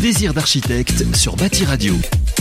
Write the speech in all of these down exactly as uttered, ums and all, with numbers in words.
Désir d'architecte sur Bâti Radio.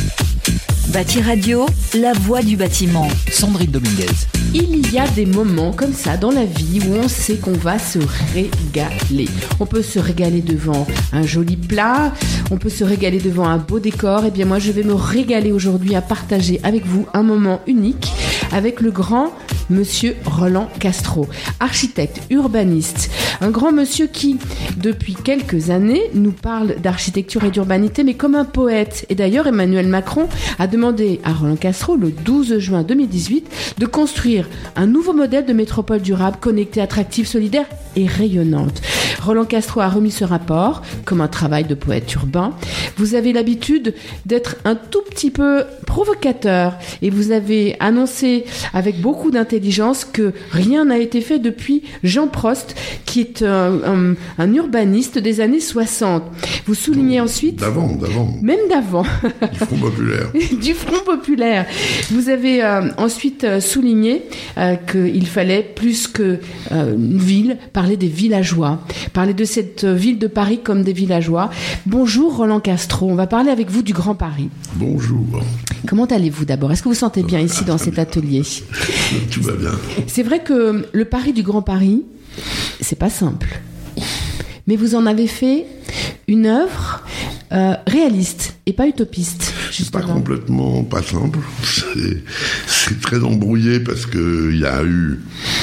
Bâti Radio, la voix du bâtiment. Sandrine Dominguez. Il y a des moments comme ça dans la vie où on sait qu'on va se régaler. On peut se régaler devant un joli plat, on peut se régaler devant un beau décor. Et bien moi, je vais me régaler aujourd'hui à partager avec vous un moment unique avec le grand monsieur Roland Castro, architecte, urbaniste. Un grand monsieur qui, depuis quelques années, nous parle d'architecture et d'urbanité, mais comme un poète. Et d'ailleurs, Emmanuel Macron a demandé à Roland Castro, le douze juin deux mille dix-huit, de construire un nouveau modèle de métropole durable, connectée, attractive, solidaire et rayonnante. Roland Castro a remis ce rapport comme un travail de poète urbain. Vous avez l'habitude d'être un tout petit peu provocateur et vous avez annoncé avec beaucoup d'intelligence que rien n'a été fait depuis Jean Prost, qui est un, un, un urbaniste des années soixante. Vous soulignez ensuite... D'avant, d'avant. Même d'avant. Du Front populaire. Du Front populaire. Vous avez euh, ensuite euh, souligné euh, qu'il fallait, plus qu'une euh, ville, parler des villageois. Parler de cette ville de Paris comme des villageois. Bonjour Roland Castro, on va parler avec vous du Grand Paris. Bonjour. Comment allez-vous d'abord ? Est-ce que vous vous sentez bien ici dans cet atelier ? Tout va bien. C'est vrai que le Paris du Grand Paris, c'est pas simple. Mais vous en avez fait une œuvre euh, réaliste et pas utopiste. C'est pas complètement pas simple. C'est, c'est très embrouillé parce que il y a eu...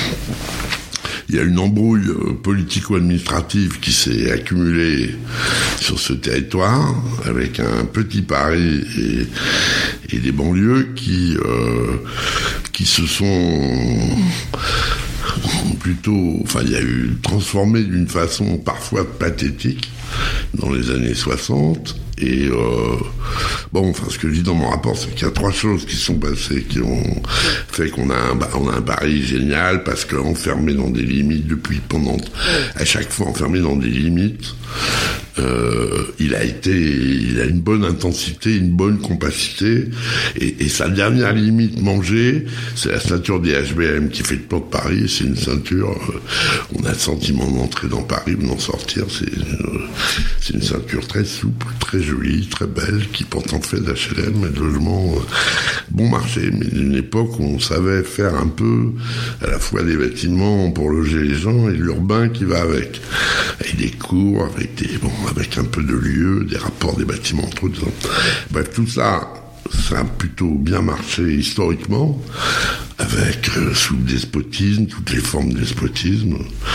Il y a une embrouille politico-administrative qui s'est accumulée sur ce territoire, avec un petit Paris et, et des banlieues qui, euh, qui se sont plutôt... Enfin, il y a eu transformé d'une façon parfois pathétique dans les années soixante. Et euh, bon, enfin, ce que je dis dans mon rapport, c'est qu'il y a trois choses qui sont passées, qui ont fait qu'on a un, on a un Paris génial, parce qu'enfermé dans des limites depuis pendant, à chaque fois enfermé dans des limites, euh, il a été, il a une bonne intensité, une bonne compacité, et, et sa dernière limite mangée, c'est la ceinture des H B M qui fait le port de Paris. C'est une ceinture, euh, on a le sentiment d'entrer dans Paris ou d'en sortir. C'est, euh, c'est une ceinture très souple, très jolie, très belle, qui porte en fait d'H L M et de logements euh, bon marché, mais d'une époque où on savait faire un peu à la fois des bâtiments pour loger les gens et l'urbain qui va avec, avec des cours, avec des bon, avec un peu de lieux, des rapports des bâtiments entre eux. Bref, tout ça, ça a plutôt bien marché historiquement, avec euh, sous le despotisme, toutes les formes de despotisme.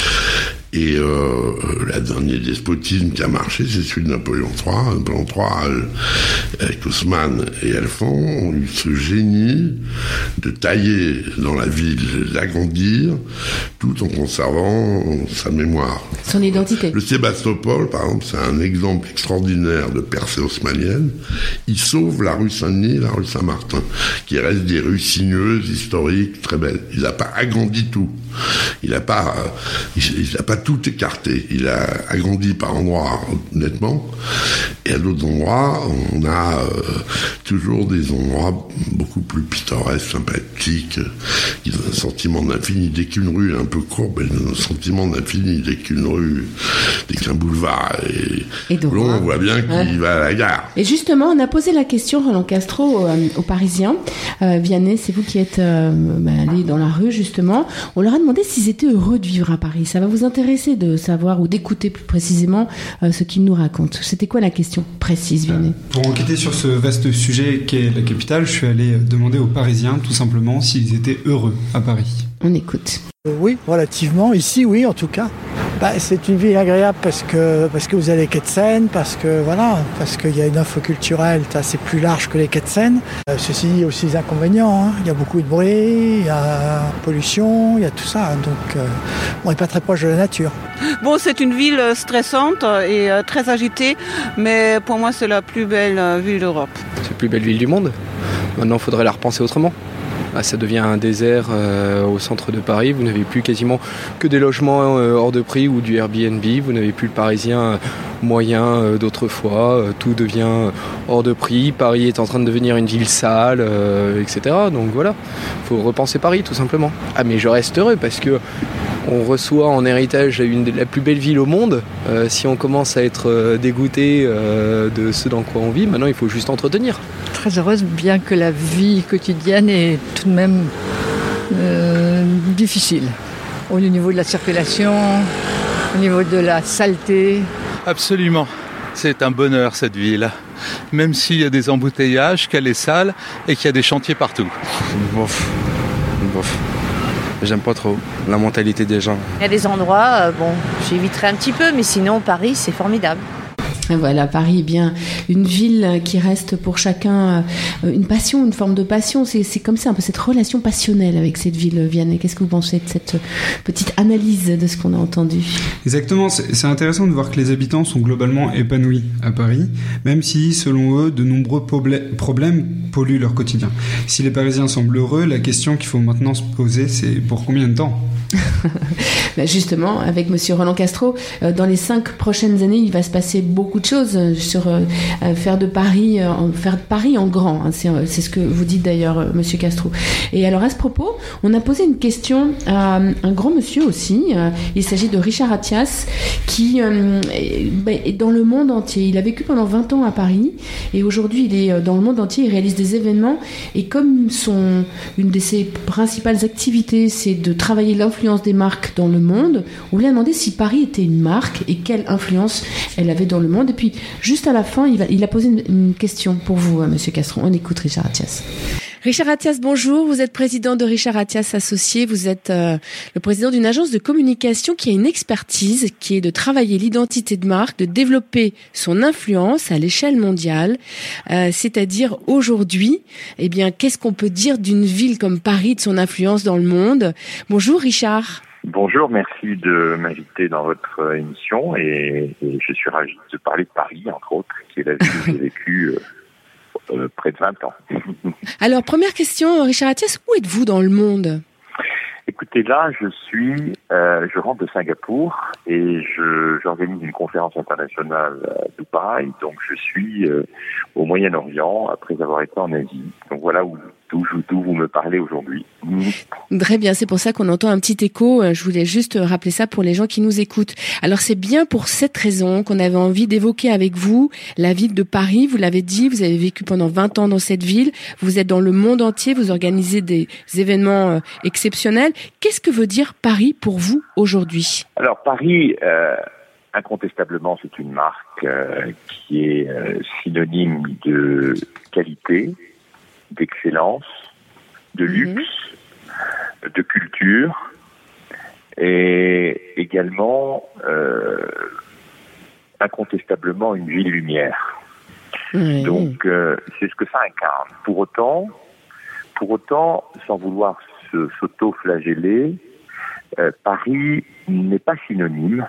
Et euh, le dernier despotisme qui a marché, c'est celui de Napoléon trois. Napoléon trois, avec Haussmann et Alphand, ont eu ce génie de tailler dans la ville, d'agrandir, tout en conservant sa mémoire. Son identité. Le Sébastopol, par exemple, c'est un exemple extraordinaire de percée haussmannienne. Il sauve la rue Saint-Denis et la rue Saint-Martin, qui restent des rues sinueuses, historiques, très belles. Il n'a pas agrandi tout. Il n'a pas, il, il n'a pas tout écarté. Il a agrandi par endroits nettement, et à d'autres endroits, on a euh, toujours des endroits beaucoup plus pittoresques, sympathiques, qui ont un sentiment d'infini. Dès qu'une rue est un peu courbe, elle a un sentiment d'infini. Dès qu'une rue, dès qu'un boulevard est long, on voit bien qu'il ouais. va à la gare. Et justement, on a posé la question, Roland Castro, euh, aux Parisiens. Euh, Vianney, c'est vous qui êtes euh, bah, allé dans la rue, justement. On leur a demandé s'ils étaient heureux de vivre à Paris. Ça va vous intéresser de savoir ou d'écouter plus précisément euh, ce qu'ils nous racontent. C'était quoi la question précise, Vianney ? Pour enquêter sur ce vaste sujet qu'est la capitale, je suis allé demander aux Parisiens tout simplement s'ils étaient heureux à Paris. On écoute. Euh, oui, relativement. Ici, oui, en tout cas. Bah, c'est une ville agréable parce que, parce que vous avez les quais de Seine, parce que voilà, parce qu'il y a une offre culturelle assez plus large que les quais de Seine. Euh, ceci il y a aussi des inconvénients. Hein. Il y a beaucoup de bruit, il y a pollution, il y a tout ça. Donc, euh, on n'est pas très proche de la nature. Bon, c'est une ville stressante et euh, très agitée, mais pour moi, c'est la plus belle euh, ville d'Europe. C'est la plus belle ville du monde. Maintenant, il faudrait la repenser autrement. Ah, ça devient un désert euh, au centre de Paris. Vous n'avez plus quasiment que des logements euh, hors de prix ou du Airbnb. Vous n'avez plus le Parisien euh, moyen euh, d'autrefois. Euh, tout devient hors de prix. Paris est en train de devenir une ville sale, euh, et cetera. Donc voilà, il faut repenser Paris tout simplement. Ah mais je reste heureux parce que on reçoit en héritage une de la plus belle ville au monde. Euh, si on commence à être euh, dégoûté euh, de ce dans quoi on vit, maintenant il faut juste entretenir. Très heureuse, bien que la vie quotidienne est tout de même euh, difficile. Au niveau de la circulation, au niveau de la saleté. Absolument. C'est un bonheur cette ville. Même s'il y a des embouteillages, qu'elle est sale et qu'il y a des chantiers partout. Bof. Bof. J'aime pas trop la mentalité des gens. Il y a des endroits, euh, bon, j'éviterai un petit peu, mais sinon Paris c'est formidable. Et voilà, Paris est bien une ville qui reste pour chacun une passion, une forme de passion. C'est, c'est comme ça, un peu cette relation passionnelle avec cette ville, Vianney. Qu'est-ce que vous pensez de cette petite analyse de ce qu'on a entendu ? Exactement, c'est, c'est intéressant de voir que les habitants sont globalement épanouis à Paris, même si, selon eux, de nombreux problè- problèmes polluent leur quotidien. Si les Parisiens semblent heureux, la question qu'il faut maintenant se poser, c'est pour combien de temps ? Ben justement, avec Monsieur Roland Castro, euh, dans les cinq prochaines années, il va se passer beaucoup de choses euh, sur euh, faire de Paris, euh, faire de Paris en grand. Hein, c'est, euh, c'est ce que vous dites d'ailleurs, euh, Monsieur Castro. Et alors à ce propos, on a posé une question à un grand monsieur aussi. Euh, il s'agit de Richard Attias, qui euh, est, ben, est dans le monde entier. Il a vécu pendant vingt ans à Paris et aujourd'hui il est dans le monde entier. Il réalise des événements et comme son une de ses principales activités, c'est de travailler l'influence des marques dans le monde, on lui a demandé si Paris était une marque et quelle influence elle avait dans le monde. Et puis, juste à la fin, il, va, il a posé une, une question pour vous, hein, Monsieur Castro. On écoute Richard Attias. Richard Attias, bonjour. Vous êtes président de Richard Attias Associés. Vous êtes euh, le président d'une agence de communication qui a une expertise qui est de travailler l'identité de marque, de développer son influence à l'échelle mondiale. Euh, c'est-à-dire aujourd'hui, eh bien, qu'est-ce qu'on peut dire d'une ville comme Paris, de son influence dans le monde ? Bonjour Richard. Bonjour, merci de m'inviter dans votre émission et, et je suis ravi de parler de Paris, entre autres, qui est la ville où j'ai vécu euh, euh, près de vingt ans. Alors, première question, Richard Attias, où êtes-vous dans le monde ? Écoutez, là, je suis, euh, je rentre de Singapour et je, j'organise une conférence internationale à Dubaï, donc je suis euh, au Moyen-Orient après avoir été en Asie. Donc voilà où D'où, d'où vous me parlez aujourd'hui. Mmh. Très bien, c'est pour ça qu'on entend un petit écho. Je voulais juste rappeler ça pour les gens qui nous écoutent. Alors c'est bien pour cette raison qu'on avait envie d'évoquer avec vous la ville de Paris. Vous l'avez dit, vous avez vécu pendant vingt ans dans cette ville. Vous êtes dans le monde entier, vous organisez des événements exceptionnels. Qu'est-ce que veut dire Paris pour vous aujourd'hui ? Alors Paris, euh, incontestablement, c'est une marque euh, qui est euh, synonyme de qualité, d'excellence, de luxe, mmh. de culture et également euh, incontestablement une ville lumière. Mmh. Donc euh, c'est ce que ça incarne. Pour autant, pour autant, sans vouloir se, s'auto-flageller, euh, Paris n'est pas synonyme,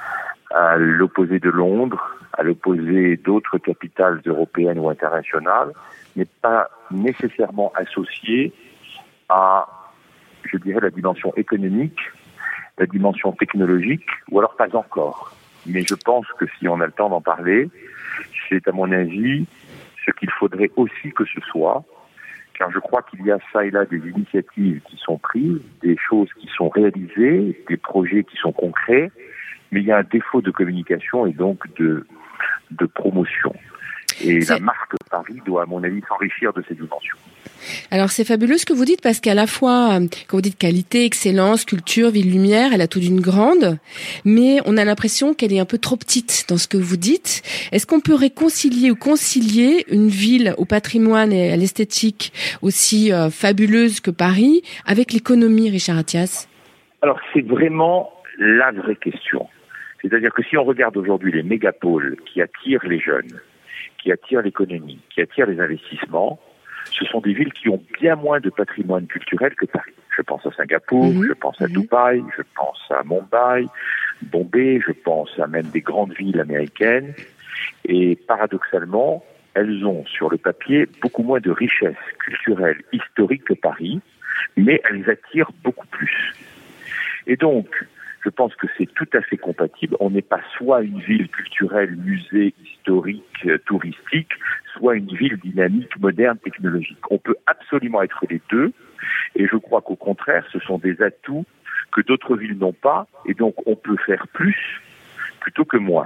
à l'opposé de Londres, à l'opposé d'autres capitales européennes ou internationales, n'est pas nécessairement associé à, je dirais, la dimension économique, la dimension technologique, ou alors pas encore. Mais je pense que si on a le temps d'en parler, c'est à mon avis ce qu'il faudrait aussi que ce soit, car je crois qu'il y a ça et là des initiatives qui sont prises, des choses qui sont réalisées, des projets qui sont concrets, mais il y a un défaut de communication et donc de, de promotion. Et c'est... la marque Paris doit, à mon avis, s'enrichir de ces dimensions. Alors c'est fabuleux ce que vous dites parce qu'à la fois, quand vous dites qualité, excellence, culture, ville lumière, elle a tout d'une grande, mais on a l'impression qu'elle est un peu trop petite dans ce que vous dites. Est-ce qu'on peut réconcilier ou concilier une ville au patrimoine et à l'esthétique aussi euh, fabuleuse que Paris avec l'économie, Richard Attias ? Alors c'est vraiment la vraie question. C'est-à-dire que si on regarde aujourd'hui les mégapoles qui attirent les jeunes, qui attirent l'économie, qui attirent les investissements, ce sont des villes qui ont bien moins de patrimoine culturel que Paris. Je pense à Singapour, mmh. je pense à Dubaï, je pense à Mumbai, Bombay, je pense à même des grandes villes américaines. Et paradoxalement, elles ont sur le papier beaucoup moins de richesse culturelle, historique que Paris, mais elles attirent beaucoup plus. Et donc, je pense que c'est tout à fait compatible. On n'est pas soit une ville culturelle, musée, historique, euh, touristique, soit une ville dynamique, moderne, technologique. On peut absolument être les deux. Et je crois qu'au contraire, ce sont des atouts que d'autres villes n'ont pas, et donc on peut faire plus plutôt que moins.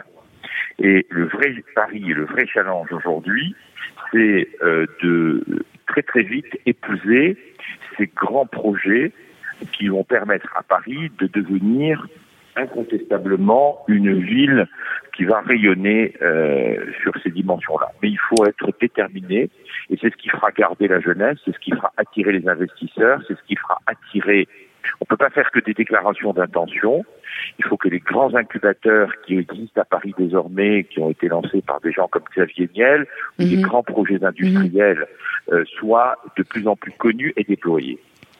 Et le vrai pari, le vrai challenge aujourd'hui, c'est euh, de très très vite épouser ces grands projets qui vont permettre à Paris de devenir incontestablement une ville qui va rayonner euh, sur ces dimensions-là. Mais il faut être déterminé, et c'est ce qui fera garder la jeunesse, c'est ce qui fera attirer les investisseurs, c'est ce qui fera attirer... On ne peut pas faire que des déclarations d'intention. Il faut que les grands incubateurs qui existent à Paris désormais, qui ont été lancés par des gens comme Xavier Niel, ou mmh. des grands projets industriels, mmh. euh, soient de plus en plus connus et déployés.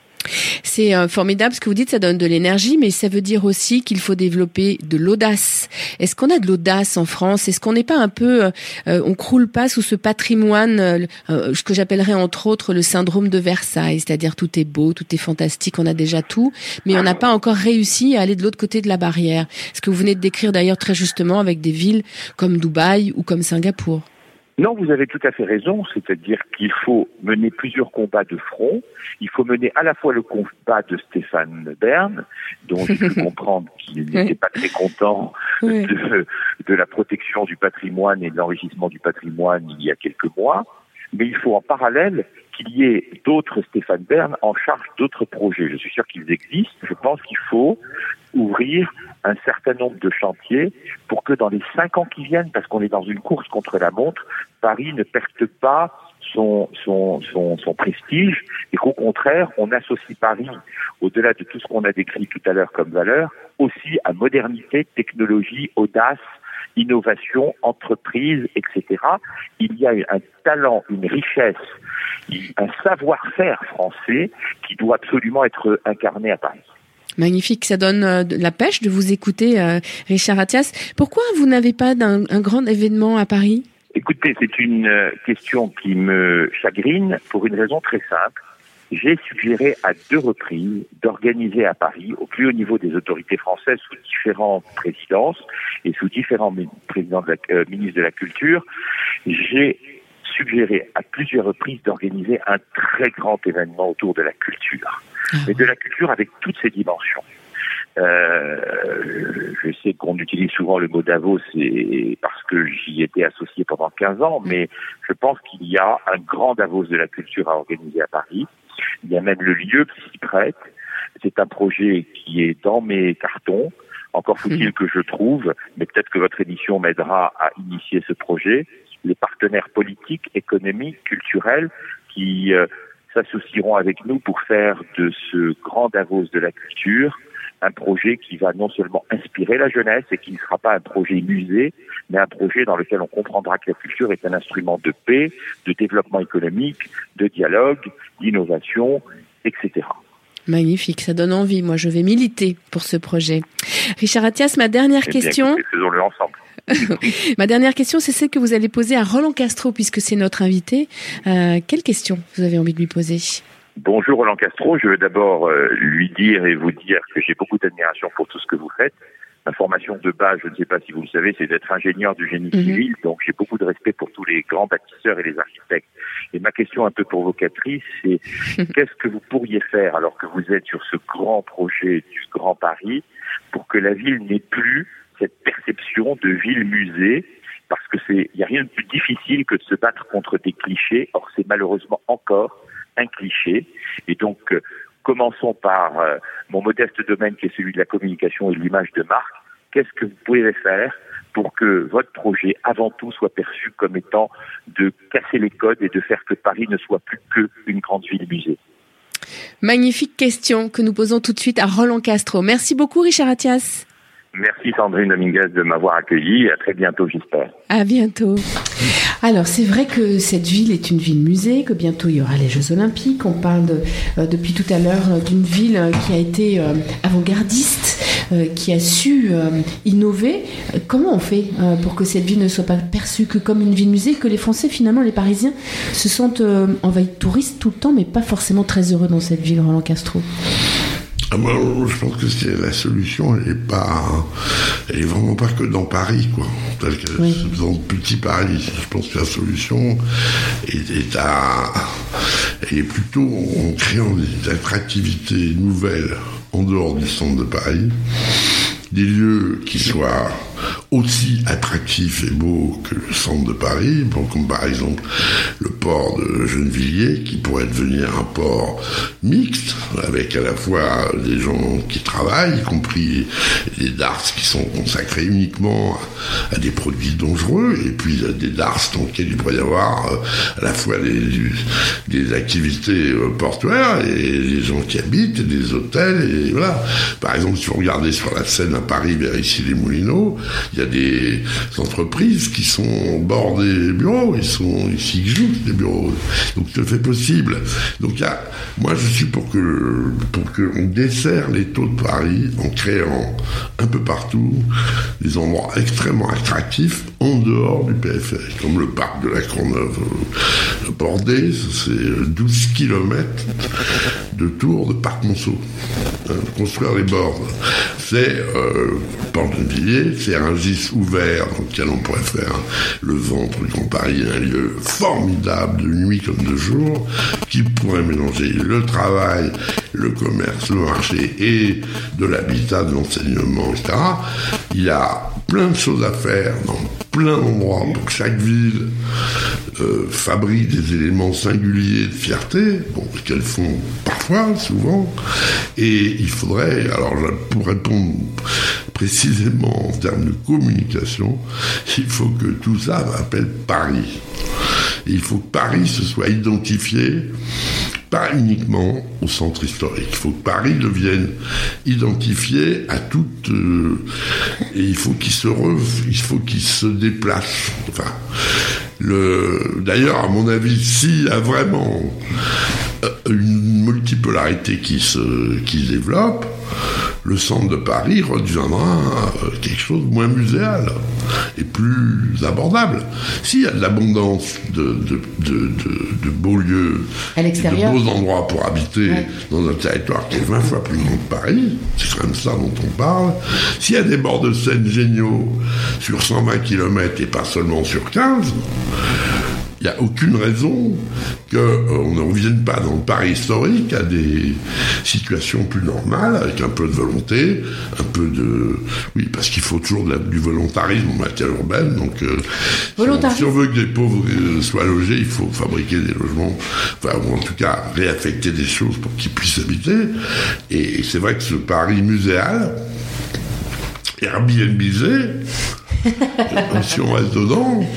C'est euh, formidable ce que vous dites, ça donne de l'énergie, mais ça veut dire aussi qu'il faut développer de l'audace. Est-ce qu'on a de l'audace en France ? Est-ce qu'on n'est pas un peu, euh, on croule pas sous ce patrimoine, euh, euh, ce que j'appellerais entre autres le syndrome de Versailles, c'est-à-dire tout est beau, tout est fantastique, on a déjà tout, mais on n'a pas encore réussi à aller de l'autre côté de la barrière. Ce que vous venez de décrire d'ailleurs très justement avec des villes comme Dubaï ou comme Singapour. Non, vous avez tout à fait raison, c'est-à-dire qu'il faut mener plusieurs combats de front. Il faut mener à la fois le combat de Stéphane Bern, dont il faut comprendre qu'il n'était pas très content de, de la protection du patrimoine et de l'enrichissement du patrimoine il y a quelques mois, mais il faut en parallèle qu'il y ait d'autres Stéphane Bern en charge d'autres projets. Je suis sûr qu'ils existent. Je pense qu'il faut ouvrir un certain nombre de chantiers pour que dans les cinq ans qui viennent, parce qu'on est dans une course contre la montre, Paris ne perde pas son, son, son, son prestige et qu'au contraire, on associe Paris, au-delà de tout ce qu'on a décrit tout à l'heure comme valeur, aussi à modernité, technologie, audace, innovation, entreprise, et cetera. Il y a un talent, une richesse, un savoir-faire français qui doit absolument être incarné à Paris. Magnifique, ça donne euh, de la pêche de vous écouter, euh, Richard Attias. Pourquoi vous n'avez pas d'un, un grand événement à Paris ? Écoutez, c'est une euh, question qui me chagrine pour une raison très simple. J'ai suggéré à deux reprises d'organiser à Paris, au plus haut niveau des autorités françaises, sous différentes présidences et sous différents présidents de la, euh, ministres de la Culture, j'ai suggéré à plusieurs reprises d'organiser un très grand événement autour de la culture. Mais de la culture avec toutes ses dimensions. Euh, je sais qu'on utilise souvent le mot Davos et parce que j'y étais associé pendant quinze ans, mais je pense qu'il y a un grand Davos de la culture à organiser à Paris. Il y a même le lieu qui s'y prête. C'est un projet qui est dans mes cartons. Encore faut-il que je trouve, mais peut-être que votre émission m'aidera à initier ce projet, les partenaires politiques, économiques, culturels qui euh, s'associeront avec nous pour faire de ce grand Davos de la culture un projet qui va non seulement inspirer la jeunesse et qui ne sera pas un projet musée, mais un projet dans lequel on comprendra que la culture est un instrument de paix, de développement économique, de dialogue, d'innovation, et cetera. Magnifique, ça donne envie. Moi, je vais militer pour ce projet. Richard Attias, ma dernière eh bien, question... Écoutez, faisons-le ensemble. Ma dernière question, c'est celle que vous allez poser à Roland Castro, puisque c'est notre invité. Euh, quelle question vous avez envie de lui poser ? Bonjour Roland Castro, je veux d'abord euh, lui dire et vous dire que j'ai beaucoup d'admiration pour tout ce que vous faites. Ma formation de base, je ne sais pas si vous le savez, c'est d'être ingénieur du génie mmh. civil, donc j'ai beaucoup de respect pour tous les grands bâtisseurs et les architectes. Et ma question un peu provocatrice, c'est qu'est-ce que vous pourriez faire alors que vous êtes sur ce grand projet du Grand Paris pour que la ville n'ait plus cette perception de ville-musée, parce que c'est, il n'y a rien de plus difficile que de se battre contre des clichés. Or, c'est malheureusement encore un cliché. Et donc, euh, commençons par euh, mon modeste domaine qui est celui de la communication et de l'image de marque. Qu'est-ce que vous pouvez faire pour que votre projet, avant tout, soit perçu comme étant de casser les codes et de faire que Paris ne soit plus qu'une grande ville-musée ? Magnifique question que nous posons tout de suite à Roland Castro. Merci beaucoup, Richard Attias. Merci Sandrine Dominguez de m'avoir accueilli. À très bientôt, j'espère. À bientôt. Alors, c'est vrai que cette ville est une ville-musée, que bientôt il y aura les Jeux Olympiques. On parle de, euh, depuis tout à l'heure d'une ville qui a été euh, avant-gardiste, euh, qui a su euh, innover. Comment on fait euh, pour que cette ville ne soit pas perçue que comme une ville-musée, que les Français, finalement, les Parisiens, se sentent euh, envahis de touristes tout le temps, mais pas forcément très heureux dans cette ville, Roland Castro ? Ah ben, je pense que c'est la solution, elle est pas, elle est vraiment pas que dans Paris, quoi. Parce que oui. C'est dans le petit Paris. Je pense que la solution est, est à, elle est plutôt en créant des attractivités nouvelles en dehors du centre de Paris, des lieux qui soient aussi attractifs et beaux que le centre de Paris, bon, comme par exemple le port de Gennevilliers, qui pourrait devenir un port mixte, avec à la fois des gens qui travaillent, y compris des darses qui sont consacrés uniquement à, à des produits dangereux, et puis des darses dans lesquels il pourrait y avoir euh, à la fois des, des activités euh, portuaires, et des gens qui habitent, et des hôtels, et voilà. Par exemple, si vous regardez sur la Seine à Paris, vers ici les Moulineaux, il y a des entreprises qui sont au bord des bureaux, ils sont ici qui jouent des bureaux. Donc c'est fait possible. Donc il y a, moi je suis pour que pour qu'on dessert les taux de Paris en créant un peu partout des endroits extrêmement attractifs en dehors du périphérique, comme le parc de la Courneuve bordé, c'est douze kilomètres de tour de parc Monceau. Hein, construire les bords. C'est euh, Port de Gennevilliers, c'est un gis ouvert dans lequel on pourrait faire le ventre du Grand Paris, un lieu formidable de nuit comme de jour, qui pourrait mélanger le travail, le commerce, le marché et de l'habitat, de l'enseignement, et cetera. Il y a plein de choses à faire dans plein d'endroits pour que chaque ville euh, fabrique des éléments singuliers de fierté, bon, qu'elles font parfois, souvent, et il faudrait, alors pour répondre précisément en termes de communication, il faut que tout ça appelle Paris. Et il faut que Paris se soit identifié pas uniquement au centre historique. Il faut que Paris devienne identifié à toute... Euh, et il faut qu'il se re, il faut qu'il se déplace. Enfin, le, d'ailleurs, à mon avis, s'il y a vraiment une multipolarité qui se, qui se développe, le centre de Paris redeviendra quelque chose de moins muséal et plus abordable. S'il y a de l'abondance de, de, de, de, de beaux lieux, à l'extérieur, de beaux endroits pour habiter, ouais, dans un territoire qui est vingt fois plus grand que Paris, c'est quand même ça dont on parle. S'il y a des bords de Seine géniaux sur cent vingt kilomètres et pas seulement sur quinze, il n'y a aucune raison qu'on euh, ne revienne pas dans le Paris historique à des situations plus normales, avec un peu de volonté, un peu de... Oui, parce qu'il faut toujours de la, du volontarisme en matière urbaine, donc euh, si, on, si on veut que les pauvres euh, soient logés, il faut fabriquer des logements, enfin, ou en tout cas réaffecter des choses pour qu'ils puissent habiter, et, et c'est vrai que ce Paris muséal, Airbnbisé, si on reste dedans...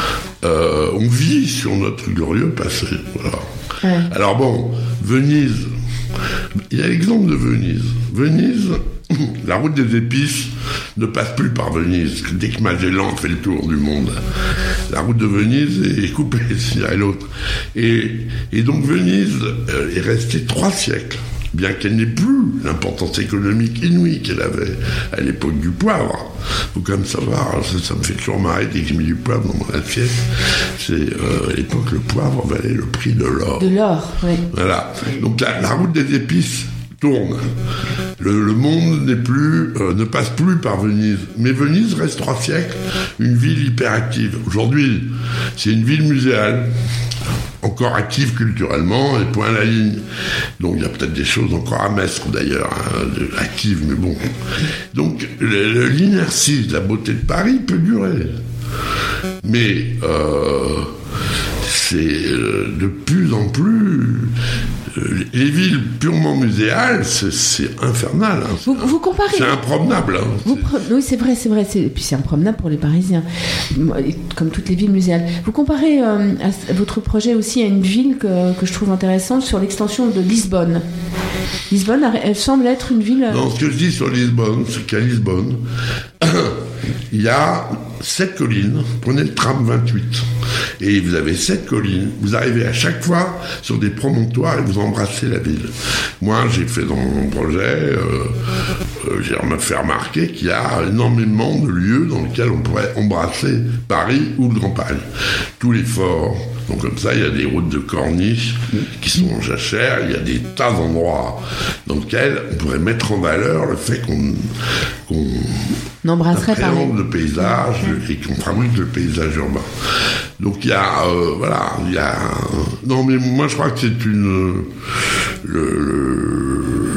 Euh, on vit sur notre glorieux passé. Voilà. Ouais. Alors bon, Venise, il y a l'exemple de Venise. Venise, la route des épices ne passe plus par Venise. Dès que Magellan fait le tour du monde, la route de Venise est coupée ici à l'autre. Et, et donc Venise euh, est restée trois siècles, bien qu'elle n'ait plus l'importance économique inouïe qu'elle avait à l'époque du poivre. Faut quand même savoir, ça, ça me fait toujours marrer dès que j'ai mis du poivre dans mon assiette. C'est, euh, à l'époque, le poivre valait le prix de l'or. De l'or, oui. Voilà. Donc la, la route des épices tourne. Le, le monde n'est plus, euh, ne passe plus par Venise. Mais Venise reste trois siècles une ville hyperactive. Aujourd'hui, c'est une ville muséale, encore active culturellement, et point à la ligne. Donc il y a peut-être des choses encore à mettre d'ailleurs, hein, de, actives, mais bon. Donc le, le, l'inertie de la beauté de Paris peut durer. Mais euh, c'est euh, de plus en plus... Euh, les villes purement muséales, c'est, c'est infernal. Hein. Vous, vous comparez... C'est impromenable. Hein. Vous pre... Oui, c'est vrai, c'est vrai. C'est... Et puis c'est impromenable pour les Parisiens, comme toutes les villes muséales. Vous comparez euh, à votre projet aussi à une ville que, que je trouve intéressante sur l'extension de Lisbonne. Lisbonne, elle semble être une ville... Non, ce que je dis sur Lisbonne, c'est qu'à Lisbonne, il y a sept collines. Prenez le tram vingt-huit. Et vous avez sept collines. Vous arrivez à chaque fois sur des promontoires et vous embrassez la ville. Moi, j'ai fait dans mon projet, euh, euh, j'ai fait remarquer qu'il y a énormément de lieux dans lesquels on pourrait embrasser Paris ou le Grand Paris. Tous les forts. Donc comme ça, il y a des routes de corniche qui sont en jachère, il y a des tas d'endroits dans lesquels on pourrait mettre en valeur le fait qu'on, qu'on n'embrasserait pas le paysage et qu'on fabrique le paysage urbain. Donc il y a, euh, voilà, il y a... Non mais moi je crois que c'est une... Le, le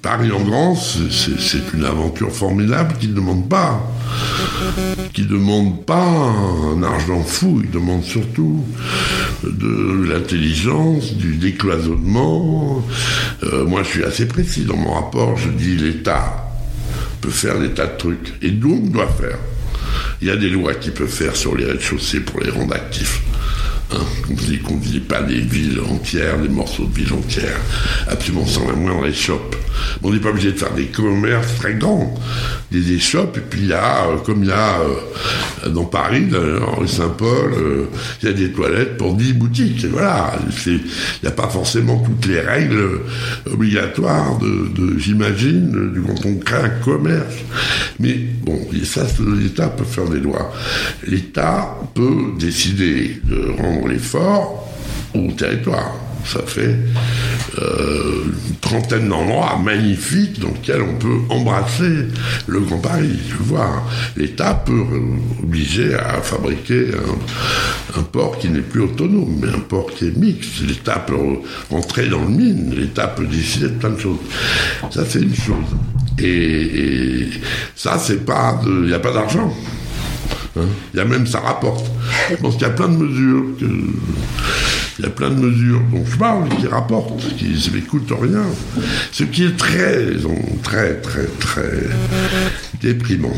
Paris en grand, c'est, c'est, c'est une aventure formidable qui ne demande pas, qui demande pas un argent fou, il demande surtout de l'intelligence, du décloisonnement. Euh, moi, je suis assez précis dans mon rapport. Je dis l'État peut faire des tas de trucs et donc doit faire. Il y a des lois qu'il peut faire sur les rez-de-chaussée pour les rendre actifs. Hein, qu'on ne dit pas des villes entières, des morceaux de villes entières, absolument sans la moindre échoppe. On n'est pas obligé de faire des commerces très grands, des échoppes, et puis il y a, euh, comme il y a euh, dans Paris, dans rue Saint-Paul, euh, il y a des toilettes pour dix boutiques, et voilà. Il n'y a pas forcément toutes les règles obligatoires, de, de, j'imagine, de, quand on crée un commerce. Mais bon, et ça, l'État peut faire des lois. L'État peut décider de rendre l'effort au territoire. Ça fait euh, une trentaine d'endroits magnifiques dans lesquels on peut embrasser le Grand Paris. Je vois, l'État peut obliger à fabriquer un, un port qui n'est plus autonome, mais un port qui est mixte. L'État peut entrer dans le mine, l'État peut décider de plein de choses. Ça, c'est une chose. Et, et ça, c'est pas... Il n'y a pas d'argent. Hein, il y a même, ça rapporte. Je pense qu'il y a plein de mesures que... Il y a plein de mesures dont je parle qui rapportent, qui ne coûtent rien. Ce qui est très, très, très, très déprimant.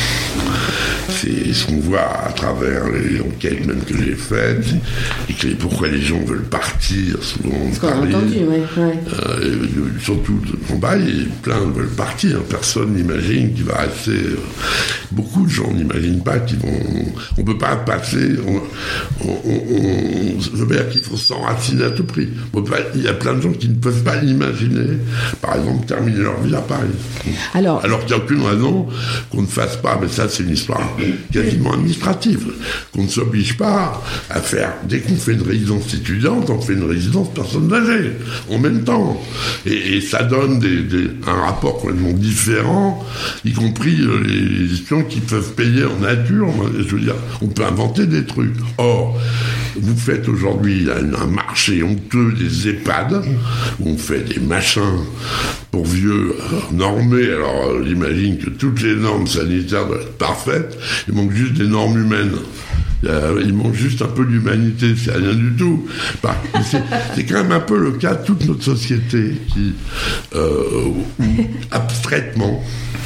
C'est ce qu'on voit à travers les enquêtes même que j'ai faites, et que pourquoi les gens veulent partir, souvent ce qu'on a entendu, ouais, ouais. Euh, surtout en Paris, plein veulent partir. Personne n'imagine qu'il va rester. Euh, beaucoup de gens n'imaginent pas qu'ils vont. On ne peut pas passer. On, on, on, je veux dire qu'il faut s'enraciner à tout prix. On peut pas, il y a plein de gens qui ne peuvent pas l'imaginer, par exemple, terminer leur vie à Paris. Alors, Alors qu'il n'y a aucune raison qu'on ne fasse pas, mais ça c'est une histoire quasiment administrative, qu'on ne s'oblige pas à faire, dès qu'on fait une résidence étudiante, on fait une résidence personnes âgées, en même temps. Et, et ça donne des, des, un rapport complètement différent, y compris euh, les étudiants qui peuvent payer en nature. Je veux dire, on peut inventer des trucs. Or, vous faites aujourd'hui un, un marché honteux des EHPAD, où on fait des machins pour vieux normés. Alors, euh, j'imagine que toutes les normes sanitaires doivent être parfaites. Il manque juste des normes humaines. Il manque juste un peu d'humanité, c'est rien du tout. C'est, c'est quand même un peu le cas de toute notre société qui, euh, où, abstraitement,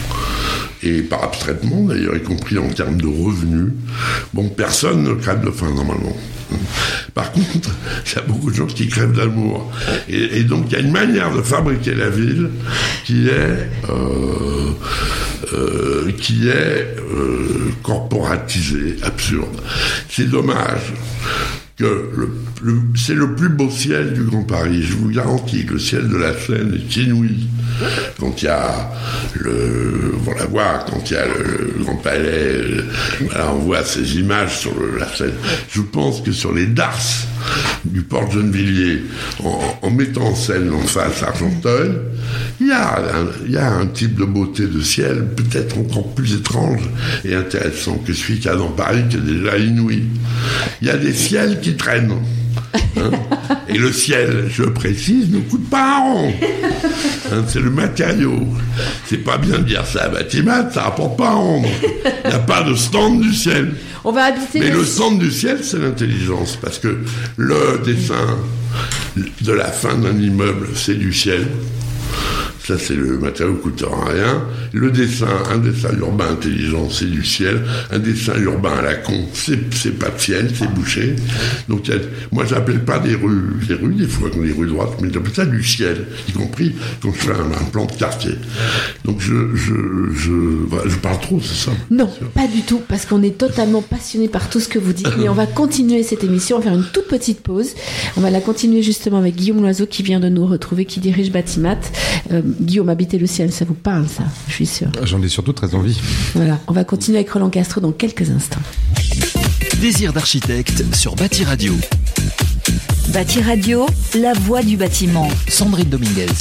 et par abstraitement d'ailleurs, y compris en termes de revenus, bon, personne ne crève de faim normalement. Par contre, il y a beaucoup de gens qui crèvent d'amour. Et, et donc, il y a une manière de fabriquer la ville qui est, euh, euh, qui est euh, corporatisée, absurde. C'est dommage que le, le, c'est le plus beau ciel du Grand Paris. Je vous garantis que le ciel de la Seine est inouï. Quand il y a le, on la voit, quand il y a le, le Grand Palais, le, voilà, on voit ces images sur le, la Seine. Je pense que sur les darses du port de Gennevilliers, en, en mettant en scène en face Argenteuil, il y a un, il y a un type de beauté de ciel peut-être encore plus étrange et intéressant que celui qu'il y a dans Paris, qui est déjà inouï. Il y a des ciels qui traînent. Hein, et le ciel, je précise, ne coûte pas un rond. Hein, c'est le matériau. C'est pas bien de dire ça à Batimat, ça rapporte pas un rond. Il n'y a pas de stand du ciel. On va habiter. Mais le stand du ciel, c'est l'intelligence, parce que le dessin de la fin d'un immeuble, c'est du ciel. Ça, c'est le matériau qui coûte rien. Le dessin, un dessin urbain intelligent, c'est du ciel. Un dessin urbain à la con, c'est, c'est pas de ciel, c'est bouché. Donc, y a, moi, j'appelle pas des rues, des rues, des fois, des rues droites, mais j'appelle ça du ciel, y compris quand je fais un, un plan de quartier. Donc, je, je, je, voilà, je parle trop, c'est ça? Non, pas du tout, parce qu'on est totalement passionné par tout ce que vous dites. Mais on va continuer cette émission, on va faire une toute petite pause. On va la continuer justement avec Guillaume Loiseau qui vient de nous retrouver, qui dirige Batimat. Euh, Guillaume, habiter le ciel, ça vous parle, ça, je suis sûre. J'en ai surtout très envie. Voilà, on va continuer avec Roland Castro dans quelques instants. Désir d'architecte sur Bâti Radio. Bâti Radio, la voix du bâtiment. Sandrine Dominguez.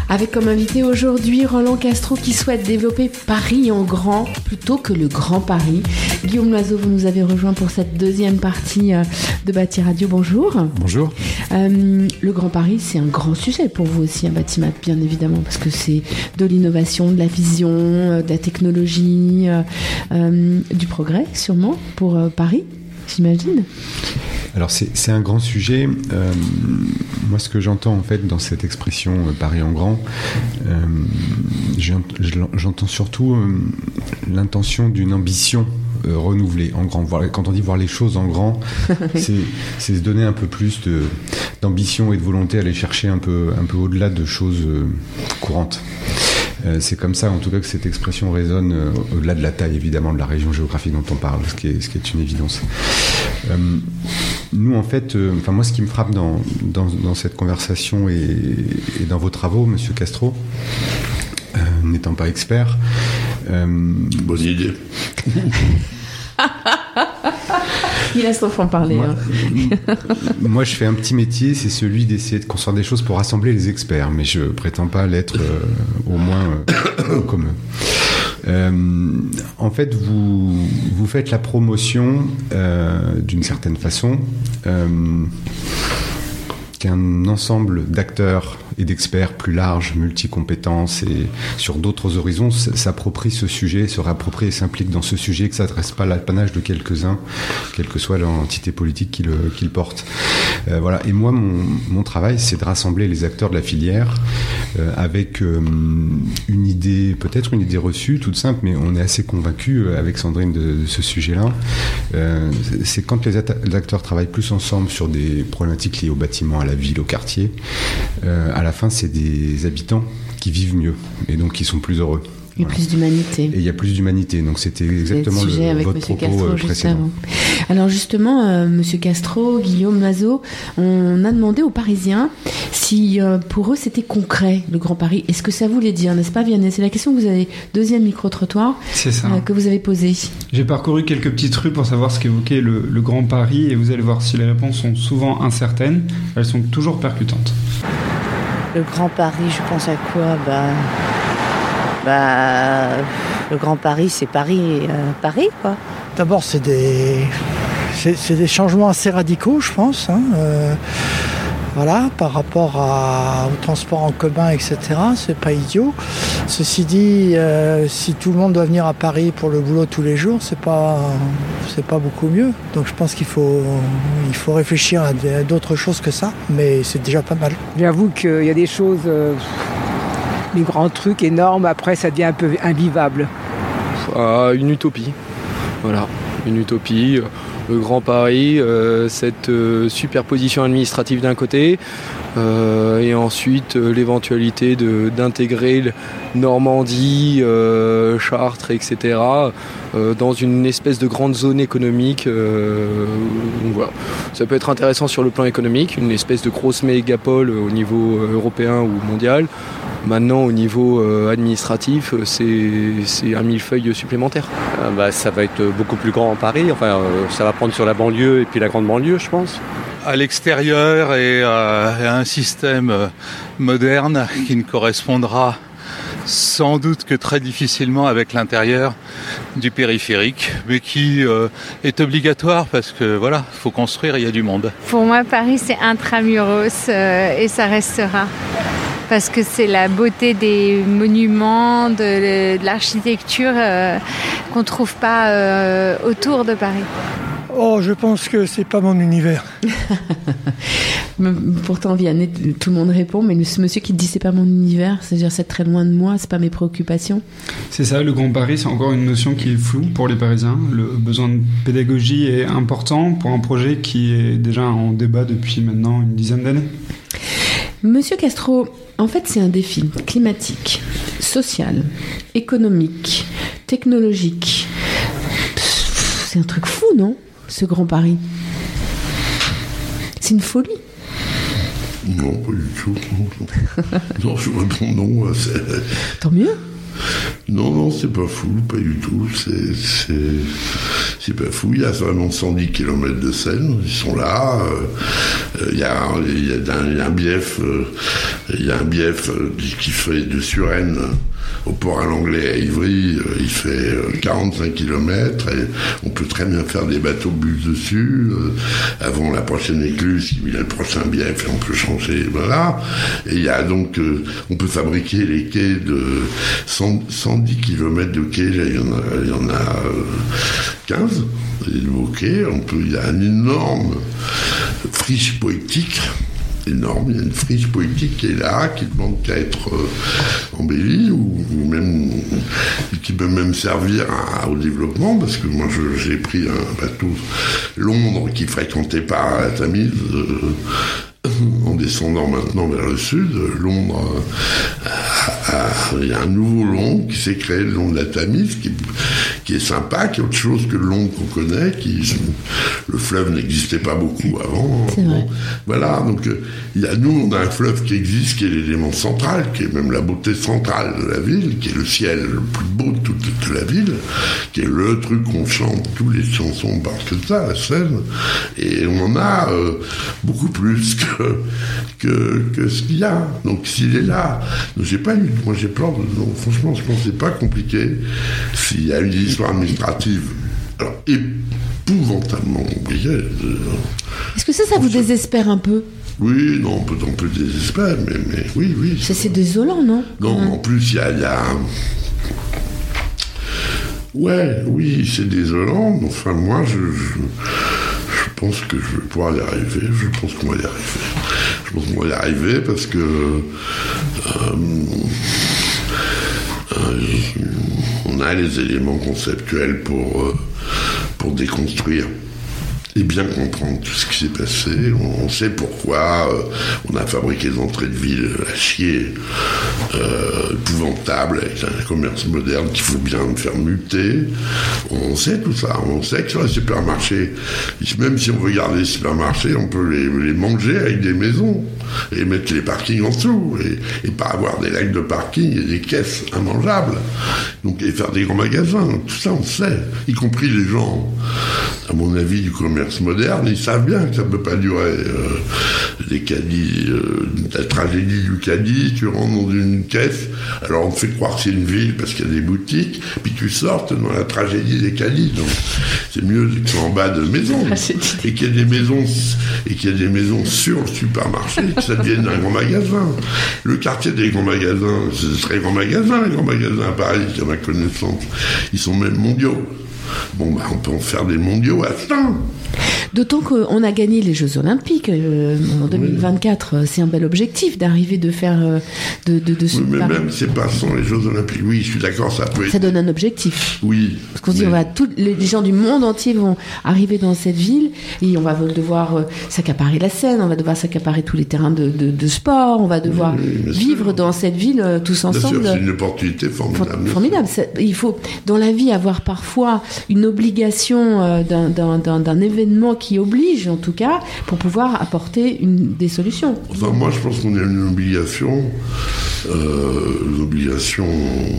Avec comme invité aujourd'hui Roland Castro qui souhaite développer Paris en grand plutôt que le Grand Paris. Guillaume Loiseau, vous nous avez rejoint pour cette deuxième partie de Bâti Radio. Bonjour. Bonjour. Euh, le Grand Paris, c'est un grand sujet pour vous aussi, un Batimat, bien évidemment, parce que c'est de l'innovation, de la vision, de la technologie, euh, euh, du progrès sûrement pour euh, Paris, j'imagine. Alors c'est, c'est un grand sujet. Euh, moi, ce que j'entends en fait dans cette expression euh, Paris en grand, euh, j'entends surtout euh, l'intention d'une ambition euh, renouvelée en grand. Quand on dit voir les choses en grand, c'est, c'est se donner un peu plus de, d'ambition et de volonté, aller chercher un peu, un peu au-delà de choses euh, courantes. Euh, c'est comme ça, en tout cas, que cette expression résonne euh, au-delà de la taille, évidemment, de la région géographique dont on parle, ce qui est, ce qui est une évidence. Euh, nous, en fait, euh, enfin moi, ce qui me frappe dans, dans, dans cette conversation et, et dans vos travaux, Monsieur Castro, euh, n'étant pas expert... Euh, Bonne idée. Il laisse l'enfant parler. Moi, hein. moi, je fais un petit métier, c'est celui d'essayer de construire des choses pour rassembler les experts, mais je prétends pas l'être euh, au moins euh, comme eux. Euh, en fait, vous, vous faites la promotion euh, d'une certaine façon euh, qu'un ensemble d'acteurs et d'experts plus larges, multi-compétences et sur d'autres horizons s'approprient ce sujet, se réapproprient et s'impliquent dans ce sujet, que ça ne reste pas l'apanage de quelques-uns, quelle que soit l'entité politique qui le, qui le porte. Euh, voilà. Et moi, mon, mon travail, c'est de rassembler les acteurs de la filière euh, avec euh, une idée, peut-être une idée reçue, toute simple, mais on est assez convaincus avec Sandrine de, de ce sujet-là. Euh, c'est quand les, at- les acteurs travaillent plus ensemble sur des problématiques liées au bâtiment, à la ville, au quartier, euh, à la fin, c'est des habitants qui vivent mieux et donc qui sont plus heureux. Il y a voilà. plus d'humanité. Et il y a plus d'humanité, donc c'était exactement le, le, votre propos Castro, précédent. Alors justement, euh, Monsieur Castro, Guillaume Loiseau, on a demandé aux Parisiens si euh, pour eux c'était concret, le Grand Paris. Est-ce que ça voulait dire, n'est-ce pas Vianney ? C'est la question que vous avez, deuxième micro-trottoir, C'est ça. Euh, que vous avez posée. J'ai parcouru quelques petites rues pour savoir ce qu'évoquait le, le Grand Paris et vous allez voir si les réponses sont souvent incertaines, elles sont toujours percutantes. Le Grand Paris, je pense à quoi ? Bah, bah, le Grand Paris, c'est Paris, euh, Paris, quoi. D'abord, c'est des, c'est, c'est des changements assez radicaux, je pense. Hein, euh, voilà, par rapport à, au transport en commun, et cetera. C'est pas idiot. Ceci dit, euh, si tout le monde doit venir à Paris pour le boulot tous les jours, c'est pas, c'est pas beaucoup mieux. Donc je pense qu'il faut, il faut réfléchir à, des, à d'autres choses que ça, mais c'est déjà pas mal. J'avoue qu'il y a des choses, euh, des grands trucs énormes, après ça devient un peu invivable. Ah, une utopie, voilà, une utopie. Le Grand Paris, euh, cette euh, superposition administrative d'un côté, euh, et ensuite euh, l'éventualité de, d'intégrer Normandie, euh, Chartres, et cetera, euh, dans une espèce de grande zone économique. Euh, donc voilà. Ça peut être intéressant sur le plan économique, une espèce de grosse mégapole au niveau européen ou mondial. Maintenant, au niveau euh, administratif, c'est, c'est un millefeuille supplémentaire. Euh, bah, ça va être beaucoup plus grand en Paris. Enfin, euh, ça va prendre sur la banlieue et puis la grande banlieue, je pense. À l'extérieur et euh, à un système euh, moderne qui ne correspondra sans doute que très difficilement avec l'intérieur du périphérique, mais qui euh, est obligatoire parce que voilà, faut construire, il y a du monde. Pour moi, Paris, c'est intramuros euh, et ça restera. Parce que c'est la beauté des monuments, de, de l'architecture euh, qu'on ne trouve pas euh, autour de Paris. Oh, je pense que c'est pas mon univers. Pourtant, Vianney, tout le monde répond, mais ce monsieur qui dit c'est pas mon univers, c'est-à-dire c'est très loin de moi, c'est pas mes préoccupations. C'est ça, le Grand Paris, c'est encore une notion qui est floue pour les Parisiens. Le besoin de pédagogie est important pour un projet qui est déjà en débat depuis maintenant une dizaine d'années. Monsieur Castro, en fait, c'est un défi climatique, social, économique, technologique. Pff, c'est un truc fou, non ? Ce Grand Paris. C'est une folie. Non, pas du tout. Non, je réponds non. C'est... Tant mieux. Non, non, c'est pas fou, pas du tout. C'est, c'est, c'est pas fou. Il y a vraiment cent dix kilomètres de Seine, ils sont là. Il euh, y a, y a un, un bief euh, Il y a un bief qui fait de Suresnes au port à l'Anglais à Ivry, il fait quarante-cinq kilomètres et on peut très bien faire des bateaux bus dessus. Avant la prochaine écluse, il y a le prochain bief et on peut changer, voilà. Et il y a donc, on peut fabriquer les quais de cent, cent dix kilomètres de quais, là, il y en a, il y en a quinze, des nouveaux quais. On peut, il y a un énorme friche poétique. Énorme, il y a une friche poétique qui est là, qui demande qu'à être euh, embellie, ou, ou même qui peut même servir à, au développement, parce que moi je, j'ai pris un bateau Londres qui fréquentait pas la Tamise, euh, en descendant maintenant vers le sud. Londres, il y a un nouveau Londres qui s'est créé le long de la Tamise, qui, qui est sympa, qui est autre chose que le Londres qu'on connaît, qui, le fleuve n'existait pas beaucoup avant. C'est vrai. Bon, voilà, donc il y a, nous, on a un fleuve qui existe, qui est l'élément central, qui est même la beauté centrale de la ville, qui est le ciel le plus beau de toute, toute la ville, qui est le truc qu'on chante, toutes les chansons parce que ça, la Seine, et on en a euh, beaucoup plus que Que, que ce qu'il y a. Donc s'il est là, j'ai pas eu, moi j'ai peur de, non, franchement je pense que c'est pas compliqué. S'il y a une histoire administrative, alors épouvantablement compliquée. Euh, Est-ce que ça, ça vous désespère un peu? Oui, non, on peut, on peut désespérer, mais, mais oui, oui. C'est, c'est désolant, non? Non, mmh. En plus il y a, il y a ouais, oui, c'est désolant. Enfin, moi, je, je, je pense que je vais pouvoir y arriver. Je pense qu'on va y arriver. Je pense qu'on va y arriver parce que euh, euh, on a les éléments conceptuels pour, euh, pour déconstruire et bien comprendre tout ce qui s'est passé. On, on sait pourquoi euh, on a fabriqué des entrées de ville à chier, euh, épouvantables, avec un commerce moderne qu'il faut bien faire muter. On sait tout ça. On sait que sur les supermarchés, même si on veut garder les supermarchés, on peut les, les manger avec des maisons et mettre les parkings en dessous et, et pas avoir des lacs de parking et des caisses immangeables. Donc, et faire des grands magasins. Donc, tout ça, on sait. Y compris les gens, à mon avis, du commerce moderne, ils savent bien que ça ne peut pas durer. Euh, les caddies, euh, la tragédie du caddie, tu rentres dans une caisse, alors on te fait croire que c'est une ville parce qu'il y a des boutiques, puis tu sortes dans la tragédie des caddies. Donc c'est mieux que c'est en bas de maison et qu'il y a des maisons et qu'il y a des maisons sur le supermarché, que ça devienne un grand magasin. Le quartier des grands magasins, ce serait grands magasins, les grands magasins à Paris, à ma connaissance, ils sont même mondiaux. Bon, bah, on peut en faire des mondiaux à cent. D'autant qu'on a gagné les Jeux Olympiques euh, en deux mille vingt-quatre. Oui. C'est un bel objectif d'arriver de faire euh, de, de, de oui, mais Paris. Même c'est pas sans les Jeux Olympiques. Oui, je suis d'accord, ça peut être. Ça donne un objectif. Oui. Parce qu'on se dit, on va tous les gens du monde entier vont arriver dans cette ville et on va devoir euh, s'accaparer la Seine, on va devoir s'accaparer tous les terrains de, de, de sport, on va devoir oui, vivre sûr. Dans cette ville euh, tous ensemble. Bien sûr, c'est une opportunité formidable. Formidable. Il faut dans la vie avoir parfois une obligation euh, d'un, d'un, d'un, d'un événement qui oblige, en tout cas, pour pouvoir apporter une, des solutions. Enfin, moi, je pense qu'on a une obligation, euh, une obligation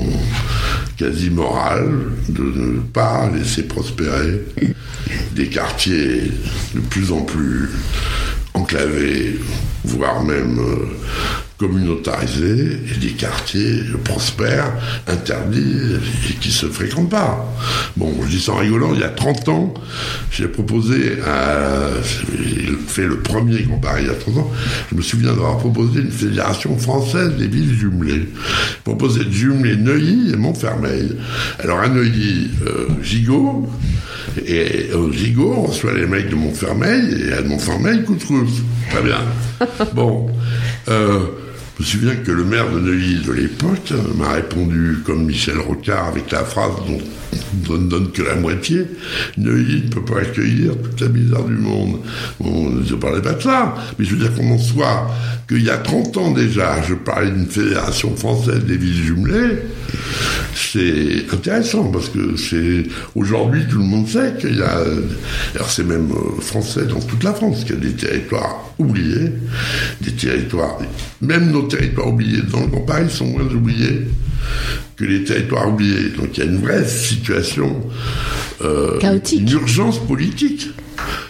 quasi morale de ne pas laisser prospérer des quartiers de plus en plus enclavés, voire même euh, communautarisés, et des quartiers prospères, interdits, et qui se fréquentent pas. Bon, je dis ça en rigolant, il y a trente ans, j'ai proposé, à, j'ai fait le premier Grand Paris il y a trente ans, je me souviens d'avoir proposé une fédération française des villes jumelées. Je proposais de jumeler Neuilly et Montfermeil. Alors à Neuilly, euh, Gigot, et au Gigot, on reçoit les mecs de Montfermeil, et à Montfermeil, Coutrousse. Très bien. Bon, euh, je me souviens que le maire de Neuilly de l'époque m'a répondu comme Michel Rocard avec la phrase dont on ne donne que la moitié. Neuilly ne peut pas accueillir toute la misère du monde. Bon, je ne parlais pas de ça, mais je veux dire qu'on en soit qu'il y a trente ans déjà, je parlais d'une fédération française des villes jumelées. C'est intéressant parce que c'est aujourd'hui tout le monde sait qu'il y a, alors c'est même français dans toute la France, qu'il y a des territoires oubliés, des territoires, même nos territoires oubliés dans le Grand Paris sont moins oubliés que les territoires oubliés. Donc il y a une vraie situation, euh, chaotique, une urgence politique.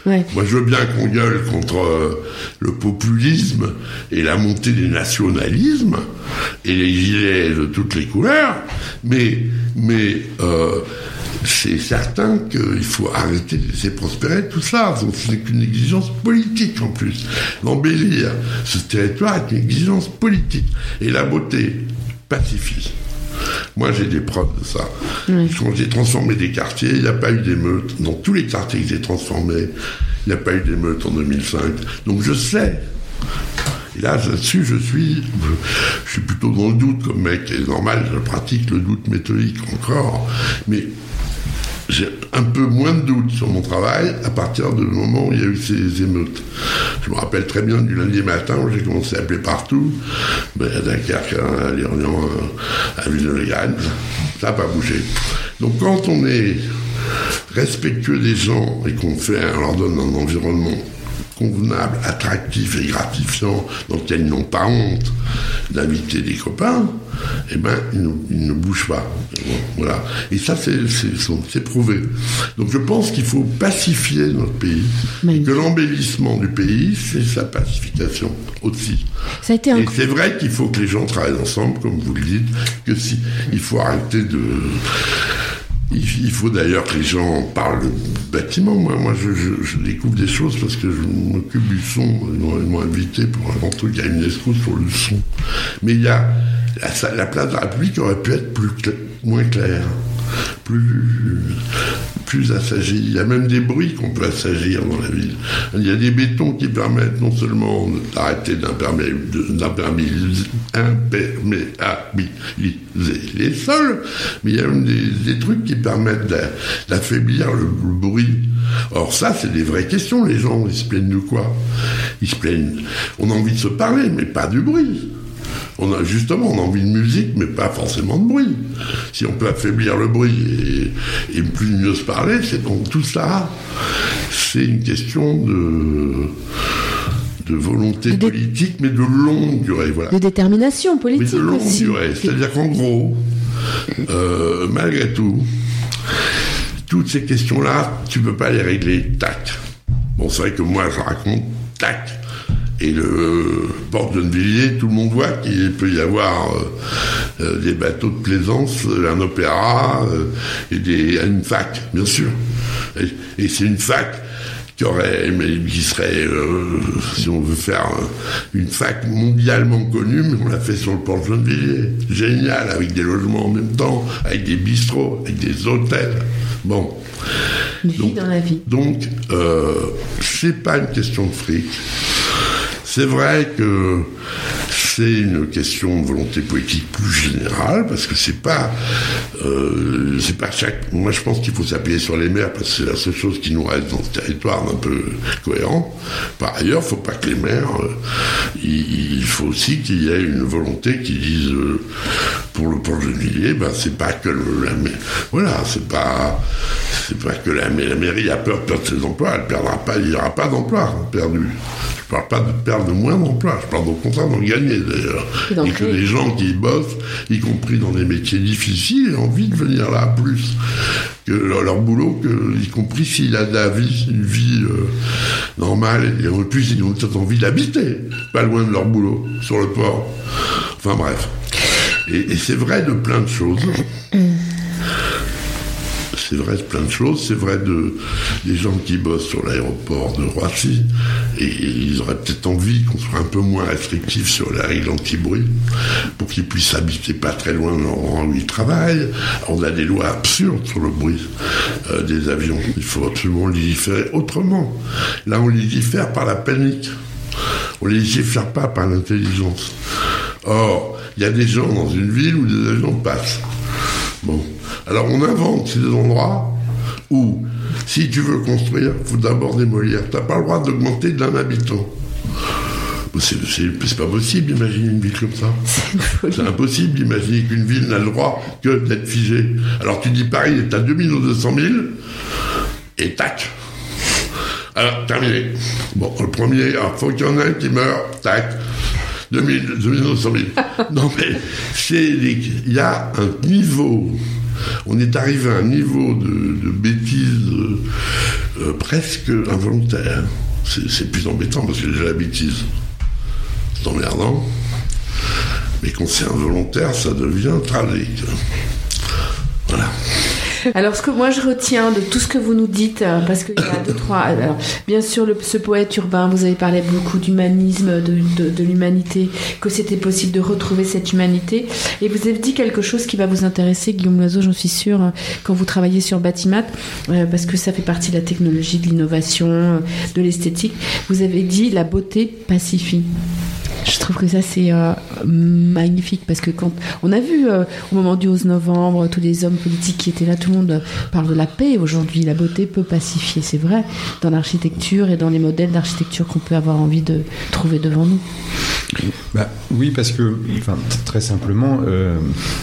Ouais. Moi, je veux bien qu'on gueule contre euh, le populisme et la montée des nationalismes et les gilets de toutes les couleurs, mais, mais euh, c'est certain qu'il faut arrêter de laisser prospérer tout ça. Donc, ce n'est qu'une exigence politique en plus. L'embellir ce territoire est une exigence politique. Et la beauté pacifie. Moi, j'ai des preuves de ça. Oui. Quand j'ai transformé des quartiers, il n'y a pas eu d'émeutes. Dans tous les quartiers que j'ai transformés, il n'y a pas eu d'émeutes en deux mille cinq. Donc, je sais. Et là, là-dessus, je suis, je suis plutôt dans le doute comme mec. C'est normal, je pratique le doute méthodique encore. Mais j'ai un peu moins de doute sur mon travail à partir du moment où il y a eu ces émeutes. Je me rappelle très bien du lundi matin où j'ai commencé à appeler partout, ben, à Dunkerque, à Lorient, à Ville-de-Légane. Ça n'a pas bougé. Donc quand on est respectueux des gens et qu'on fait, on leur donne un environnement convenable, attractif et gratifiant, dans lequel ils n'ont pas honte d'inviter des copains, eh ben, ils ne, ils ne bougent pas. Bon, voilà. Et ça, c'est, c'est, c'est prouvé. Donc je pense qu'il faut pacifier notre pays, et que l'embellissement du pays, c'est sa pacification aussi. Ça a été un... Et c'est vrai qu'il faut que les gens travaillent ensemble, comme vous le dites, que si, il faut arrêter de... Il faut d'ailleurs que les gens parlent de bâtiments. Moi, moi je, je, je découvre des choses parce que je m'occupe du son. Ils m'ont, ils m'ont invité pour un grand truc à UNESCO sur le son. Mais il y a la, la place de la République aurait pu être plus cla- moins claire, plus, plus assagie. Il y a même des bruits qu'on peut assagir dans la ville. Il y a des bétons qui permettent non seulement d'arrêter d'imperméabiliser les sols, mais il y a même des, des trucs qui permettent d'a, d'affaiblir le, le bruit. Or ça, c'est des vraies questions. Les gens, ils se plaignent de quoi ? Ils se plaignent... On a envie de se parler, mais pas du bruit. On a, justement, on a envie de musique, mais pas forcément de bruit. Si on peut affaiblir le bruit et, et plus mieux se parler, c'est donc tout ça, c'est une question de, de volonté de dé... politique, mais de longue durée. Voilà. De détermination politique mais de longue aussi. durée. C'est-à-dire qu'en gros, euh, malgré tout, toutes ces questions-là, tu peux pas les régler, tac. Bon, c'est vrai que moi, je raconte, tac. Et le euh, port de Gennevilliers, tout le monde voit qu'il peut y avoir euh, euh, des bateaux de plaisance, un opéra euh, et des, une fac, bien sûr. Et, et c'est une fac qui aurait, mais qui serait, euh, si on veut faire une fac mondialement connue, mais on l'a fait sur le port de Gennevilliers. Génial, avec des logements en même temps, avec des bistrots, avec des hôtels. Bon. Une vie dans la vie. Donc, euh, c'est pas une question de fric. C'est vrai que c'est une question de volonté politique plus générale, parce que c'est pas, euh, c'est pas chaque. Moi, je pense qu'il faut s'appuyer sur les maires, parce que c'est la seule chose qui nous reste dans ce territoire un peu cohérent. Par ailleurs, il faut pas que les maires. Euh, il, il faut aussi qu'il y ait une volonté qui dise euh, pour le port de Gennevilliers, ben c'est pas que le, la voilà, c'est pas, c'est pas que la, la mairie a peur de perdre ses emplois, elle perdra pas, il y aura pas d'emplois perdus. Je parle pas de perdre de moins d'emplois, je parle au contraire d'en gagner d'ailleurs. Et, et que les gens qui bossent, y compris dans des métiers difficiles, aient envie de venir là plus que leur, leur boulot, que, y compris s'il a de la vie, une vie euh, normale, et en plus ils ont peut-être envie d'habiter, pas loin de leur boulot, sur le port. Enfin bref. Et, et c'est vrai de plein de choses. C'est vrai de plein de choses, c'est vrai de, des gens qui bossent sur l'aéroport de Roissy, et, et ils auraient peut-être envie qu'on soit un peu moins restrictif sur la règle anti-bruit, pour qu'ils puissent habiter pas très loin de l'endroit où ils travaillent. On a des lois absurdes sur le bruit euh, des avions, il faut absolument légiférer autrement. Là, on légifère par la panique, on légifère pas par l'intelligence. Or, il y a des gens dans une ville où des avions passent. Bon. Alors on invente ces endroits où, si tu veux construire, il faut d'abord démolir. Tu n'as pas le droit d'augmenter d'un habitant. C'est, c'est, c'est pas possible d'imaginer une ville comme ça. C'est, c'est impossible d'imaginer qu'une ville n'a le droit que d'être figée. Alors tu dis Paris est à deux millions deux cent mille, et tac. Alors, terminé. Bon, le premier, il faut qu'il y en ait un qui meurt, tac. deux millions deux cent mille. Non mais, c'est il y a un niveau... On est arrivé à un niveau de, de bêtises euh, presque involontaire. C'est, c'est plus embêtant parce que j'ai la bêtise. C'est emmerdant. Mais quand c'est involontaire, ça devient tragique. Voilà. Alors, ce que moi je retiens de tout ce que vous nous dites, parce qu'il y a deux, trois. Alors, bien sûr, le, ce poète urbain, vous avez parlé beaucoup d'humanisme, de, de, de l'humanité, que c'était possible de retrouver cette humanité. Et vous avez dit quelque chose qui va vous intéresser, Guillaume Loiseau, j'en suis sûre, quand vous travaillez sur Batimat, euh, parce que ça fait partie de la technologie, de l'innovation, de l'esthétique. Vous avez dit la beauté pacifie. Je trouve que ça c'est euh, magnifique parce que quand on a vu euh, au moment du onze novembre tous les hommes politiques qui étaient là, tout le monde parle de la paix aujourd'hui, la beauté peut pacifier, c'est vrai, dans l'architecture et dans les modèles d'architecture qu'on peut avoir envie de trouver devant nous. Bah, oui, parce que enfin, très simplement euh,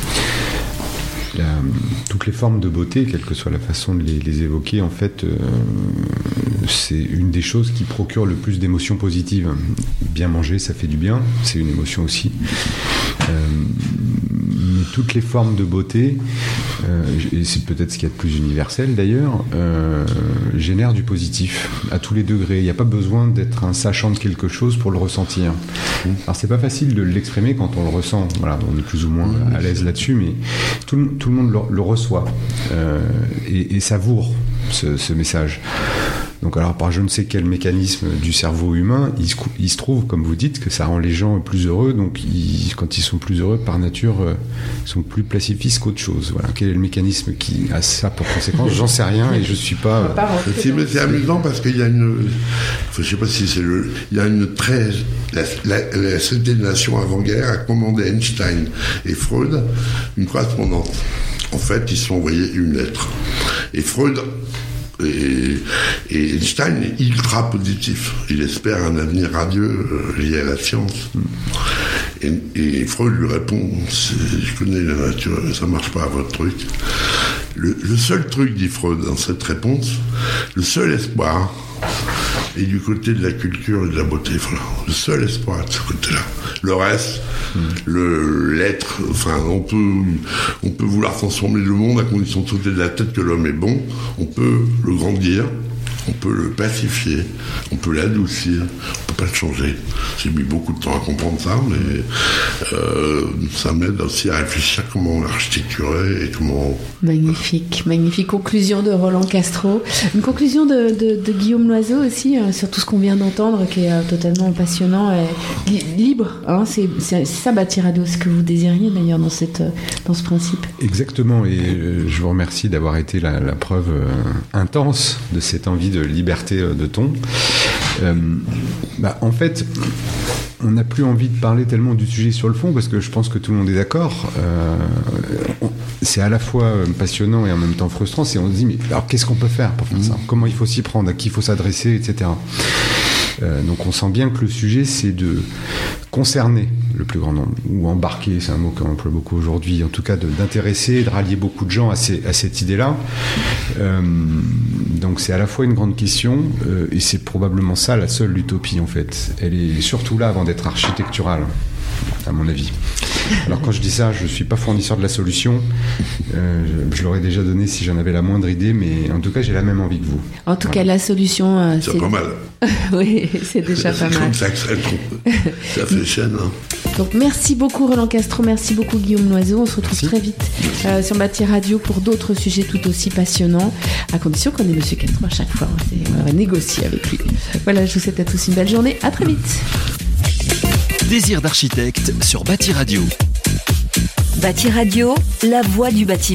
la, toutes les formes de beauté, quelle que soit la façon de les, les évoquer, en fait, euh, c'est une des choses qui procure le plus d'émotions positives. Bien manger, ça fait du bien, c'est une émotion aussi. Euh, mais toutes les formes de beauté, euh, et c'est peut-être ce qu'il y a de plus universel d'ailleurs, euh, génèrent du positif à tous les degrés. Il n'y a pas besoin d'être un sachant de quelque chose pour le ressentir. Alors c'est pas facile de l'exprimer quand on le ressent. Voilà, on est plus ou moins à l'aise là-dessus, mais tout le, tout le monde le, le reçoit euh, et, et savoure ce, ce message. Donc alors par je ne sais quel mécanisme du cerveau humain, il se, il se trouve, comme vous dites, que ça rend les gens plus heureux, donc ils, quand ils sont plus heureux, par nature, euh, ils sont plus pacifistes qu'autre chose. Voilà. Quel est le mécanisme qui a ça pour conséquence? J'en sais rien et je suis pas... Euh... C'est, mais c'est amusant parce qu'il y a une... Je sais pas si c'est le... Il y a une très... La, la, la Société des Nations avant-guerre a commandé à Einstein et Freud une correspondance. En fait, ils se sont envoyés une lettre. Et Freud... Et, et Einstein est ultra positif. Il espère un avenir radieux euh, lié à la science. Et, et Freud lui répond, je connais la nature, ça marche pas à votre truc. Le, le seul truc, dit Freud dans cette réponse, le seul espoir est du côté de la culture et de la beauté. Voilà. Le seul espoir de ce côté-là. Le reste, mmh. le, l'être, enfin, on peut, on peut vouloir transformer le monde à condition de sauter de la tête que l'homme est bon. On peut le grandir, on peut le pacifier, on peut l'adoucir, on peut pas le changer. J'ai mis beaucoup de temps à comprendre ça, mais euh, ça m'aide aussi à réfléchir comment l'architecturer et comment... Magnifique, magnifique conclusion de Roland Castro. Une conclusion de, de, de Guillaume Loiseau aussi, euh, sur tout ce qu'on vient d'entendre, qui est euh, totalement passionnant et li- libre. Hein, c'est, c'est, c'est ça, Bâtir Radio, ce que vous désiriez d'ailleurs dans, cette, euh, dans ce principe. Exactement, et euh, je vous remercie d'avoir été la, la preuve euh, intense de cette envie de liberté euh, de ton. Euh, bah, en fait, on n'a plus envie de parler tellement du sujet sur le fond parce que je pense que tout le monde est d'accord. Euh, on, c'est à la fois passionnant et en même temps frustrant. C'est on se dit mais alors qu'est-ce qu'on peut faire pour faire mmh. ça? Comment il faut s'y prendre? À qui il faut s'adresser, et cetera. Euh, donc on sent bien que le sujet c'est de concerner le plus grand nombre, ou embarquer, c'est un mot qu'on emploie beaucoup aujourd'hui, en tout cas de, d'intéresser, de rallier beaucoup de gens à, ces, à cette idée-là. Euh, donc c'est à la fois une grande question, euh, et c'est probablement ça la seule utopie en fait. Elle est surtout là avant d'être architecturale, à mon avis. Alors quand je dis ça, je ne suis pas fournisseur de la solution, euh, je, je l'aurais déjà donné si j'en avais la moindre idée, mais en tout cas j'ai la même envie que vous. En tout voilà. cas la solution... Euh, c'est, c'est pas mal. Oui, c'est déjà c'est pas mal. Ça, que ça, ça fait chaîne. Hein. Donc merci beaucoup Roland Castro, merci beaucoup Guillaume Loiseau. On se retrouve merci. très vite euh, sur Bâtir Radio pour d'autres sujets tout aussi passionnants, à condition qu'on ait Monsieur Castro à chaque fois. On va négocier avec lui. Voilà, je vous souhaite à tous une belle journée. À très vite. Désir d'architecte sur Bâtir Radio. Bâtir Radio, la voix du bâtiment.